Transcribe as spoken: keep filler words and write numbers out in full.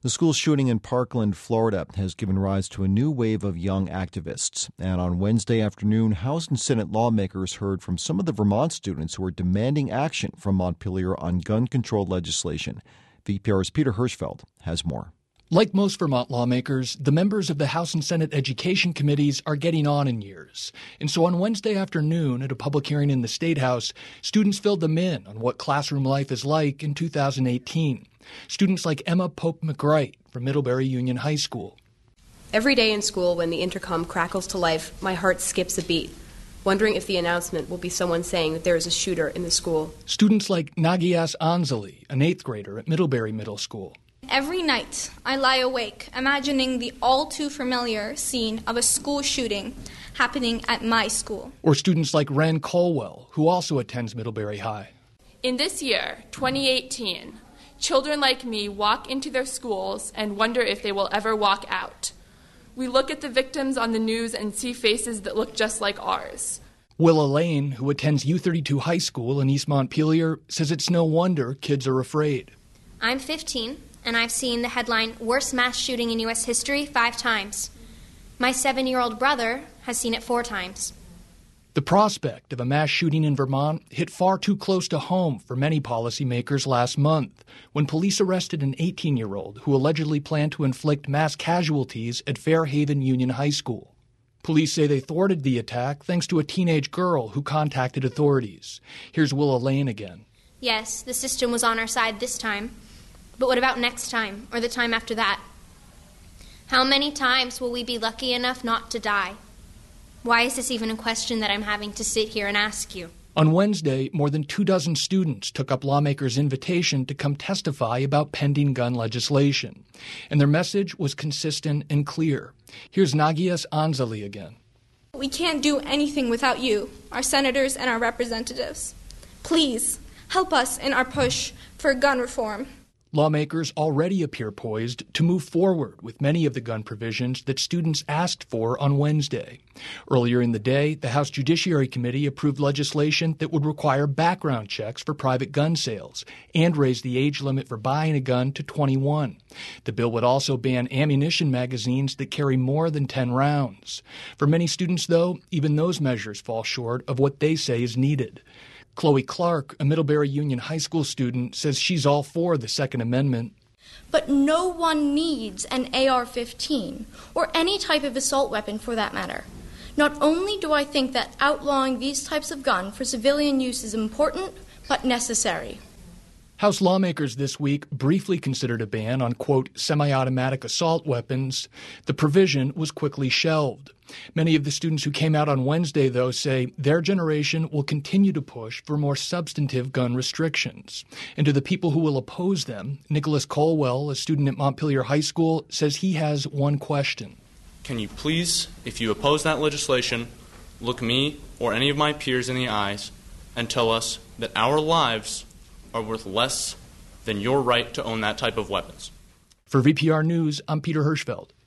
The school shooting in Parkland, Florida, has given rise to a new wave of young activists. And on Wednesday afternoon, House and Senate lawmakers heard from some of the Vermont students who are demanding action from Montpelier on gun control legislation. V P R's Peter Hirschfeld has more. Like most Vermont lawmakers, the members of the House and Senate Education Committees are getting on in years. And so on Wednesday afternoon, at a public hearing in the State House, students filled them in on what classroom life is like in two thousand eighteen. Students like Emma Pope McGright from Middlebury Union High School. Every day in school, when the intercom crackles to life, my heart skips a beat, wondering if the announcement will be someone saying that there is a shooter in the school. Students like Nagias Anzali, an eighth grader at Middlebury Middle School. Every night, I lie awake, imagining the all-too-familiar scene of a school shooting happening at my school. Or students like Ren Colwell, who also attends Middlebury High. In this year, twenty eighteen, children like me walk into their schools and wonder if they will ever walk out. We look at the victims on the news and see faces that look just like ours. Willa Lane, who attends U thirty-two High School in East Montpelier, says it's no wonder kids are afraid. I'm fifteen. And I've seen the headline, Worst Mass Shooting in U S History, five times. My seven-year-old brother has seen it four times. The prospect of a mass shooting in Vermont hit far too close to home for many policymakers last month, when police arrested an eighteen-year-old who allegedly planned to inflict mass casualties at Fairhaven Union High School. Police say they thwarted the attack thanks to a teenage girl who contacted authorities. Here's Willa Lane again. Yes, the system was on our side this time. But what about next time, or the time after that? How many times will we be lucky enough not to die? Why is this even a question that I'm having to sit here and ask you? On Wednesday, more than two dozen students took up lawmakers' invitation to come testify about pending gun legislation. And their message was consistent and clear. Here's Nagias Anzali again. We can't do anything without you, our senators and our representatives. Please, help us in our push for gun reform. Lawmakers already appear poised to move forward with many of the gun provisions that students asked for on Wednesday. Earlier in the day, the House Judiciary Committee approved legislation that would require background checks for private gun sales and raise the age limit for buying a gun to twenty-one. The bill would also ban ammunition magazines that carry more than ten rounds. For many students, though, even those measures fall short of what they say is needed. Chloe Clark, a Middlebury Union High School student, says she's all for the Second Amendment. But no one needs an A R fifteen, or any type of assault weapon for that matter. Not only do I think that outlawing these types of gun for civilian use is important, but necessary. House lawmakers this week briefly considered a ban on, quote, semi-automatic assault weapons. The provision was quickly shelved. Many of the students who came out on Wednesday, though, say their generation will continue to push for more substantive gun restrictions. And to the people who will oppose them, Nicholas Colwell, a student at Montpelier High School, says he has one question. Can you please, if you oppose that legislation, look me or any of my peers in the eyes and tell us that our lives are worth less than your right to own that type of weapons? For V P R News, I'm Peter Hirschfeld.